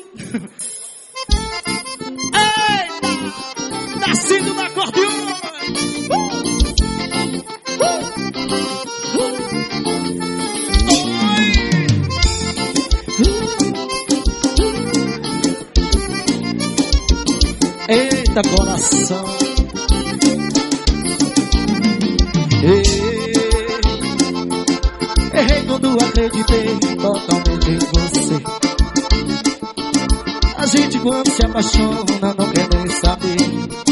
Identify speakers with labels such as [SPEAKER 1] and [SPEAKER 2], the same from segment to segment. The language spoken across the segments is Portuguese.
[SPEAKER 1] Eita! Nascido na acordeon! Eita, coração. Errei quando acreditei totalmente em você. A gente quando se apaixona não quer nem saber.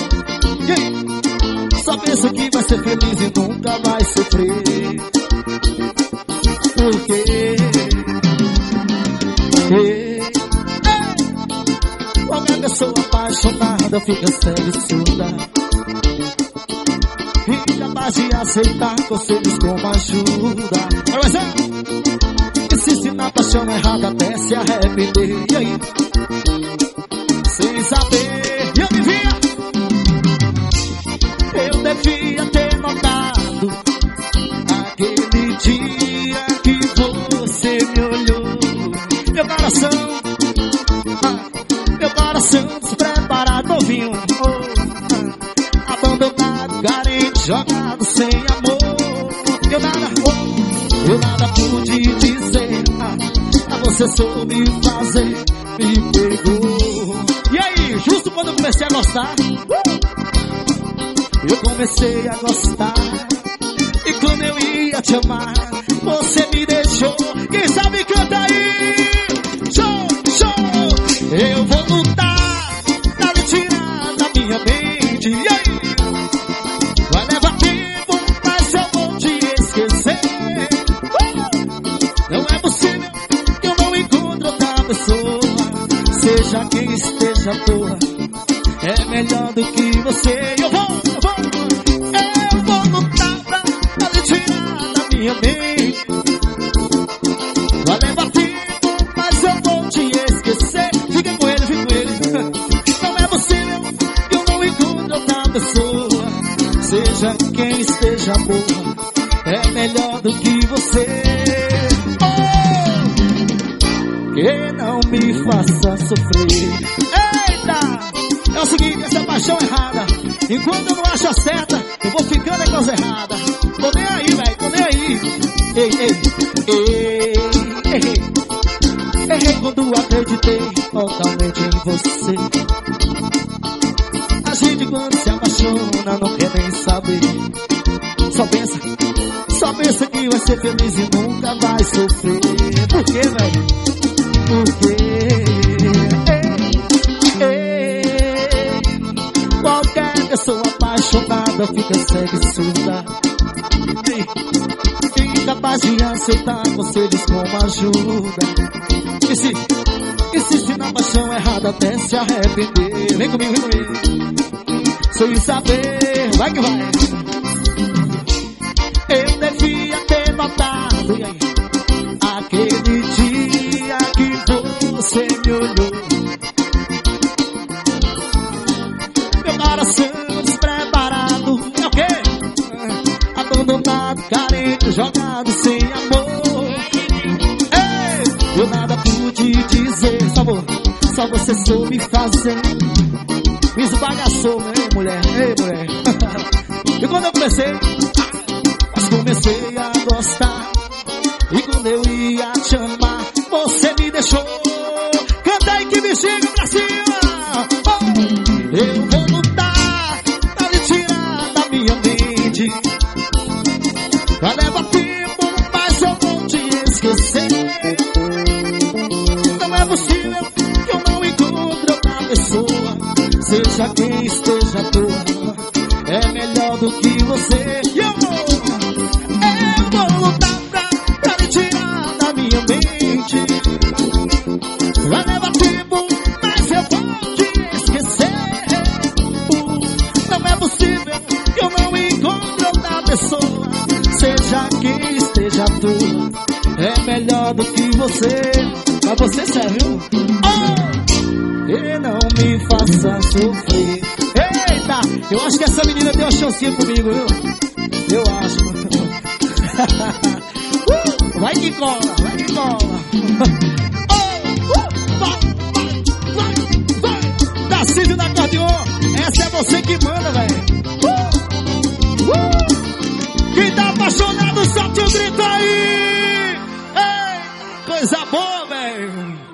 [SPEAKER 1] Só pensa que vai ser feliz e nunca vai sofrer. Por quê? Qualquer pessoa apaixonada fica cega e surda, incapaz de aceitar conselhos como ajuda. Insiste na paixão errada até se arrepender. E aí? Sem saber, eu vivia. Eu devia ter notado aquele dia que você me olhou. Meu coração despreparado, novinho, abandonado, carente, jogado sem amor. Eu nada pude dizer, a você soube fazer, me pegou. E aí, justo quando eu comecei a gostar, eu comecei a gostar. E quando eu ia te amar, você me deixou. Quem sabe canta aí? Show, show! Eu vou lutar pra me tirar da minha mente. E aí? Vai levar tempo, mas eu vou te esquecer. Não é possível que eu não encontre outra pessoa. Seja quem esteja à toa, é melhor do que você. Eu vou lutar pra me tirar da minha mente. Vai levar tempo, mas eu vou te esquecer. Fica com ele. Não é possível que eu não encontre outra pessoa. Seja quem esteja boa, é melhor do que você. Que não me faça sofrer. Eita! É o seguinte, essa paixão errada, enquanto eu não acho a certa, eu vou ficando em coisa errada. Tô nem aí, velho, tô nem aí. Errei quando acreditei totalmente em você. A gente quando se apaixona não quer nem saber. Só pensa que vai ser feliz e nunca vai sofrer. Por quê, velho? Por quê? Qualquer pessoa apaixonada fica cega e surda, incapaz de aceitar conselhos como ajuda. Insiste na paixão errada até se arrepender. Vem comigo. Sem saber, vai que vai. Eu devia ter notado, e aí? Aquele dia que você me olhou. Meu coração despreparado, é o quê? Abandonado, carente, jogado sem amor. Ei, eu nada pude dizer, só você soube fazer. Me esbagaçou, ei mulher. E quando eu comecei a gostar, e quando eu ia te amar, você me deixou. Canta aí que me chega pra cima. Eu vou lutar pra me tirar da minha mente. Vai levar tempo, mas eu vou te esquecer. Não é possível que eu não encontre outra pessoa. Seja quem esteja à toa, é melhor do que você. Eu vou lutar pra me tirar da minha mente. Vai levar tempo, mas eu vou te esquecer. Não é possível que eu não encontre outra pessoa. Seja quem esteja à toa, é melhor do que você. Mas você serve, viu? E não me faça sofrer. Eita, eu acho que essa menina tem uma chancinha comigo, viu? Eu acho. Vai que cola. apaixonado, solte o grito aí. Ei, coisa boa, velho.